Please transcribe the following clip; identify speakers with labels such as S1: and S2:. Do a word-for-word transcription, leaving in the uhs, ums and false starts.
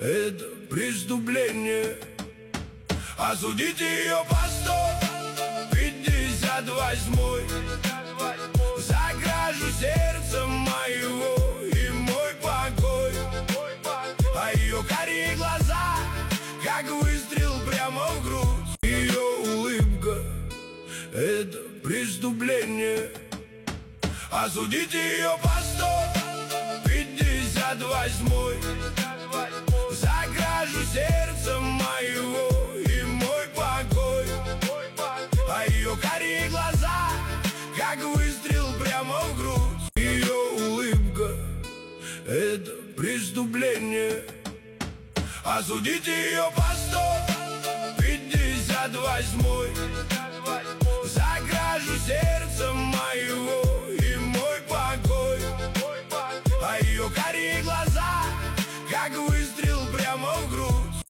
S1: это преступление. Осудите ее по сто пятьдесят восьмой за кражу сердца моего и мой покой. А ее карие глаза, как выстрел прямо в грудь. Ее улыбка — это преступление. Осудите ее по сто пятьдесят восьмой за кражу сердца моего и мой покой. А ее карие глаза, как выстрел прямо в грудь. Ее улыбка — это преступление. Осудите ее по сто пятьдесят восьмой за кражу сердца моего и мой покой. А ее карие глаза, как вы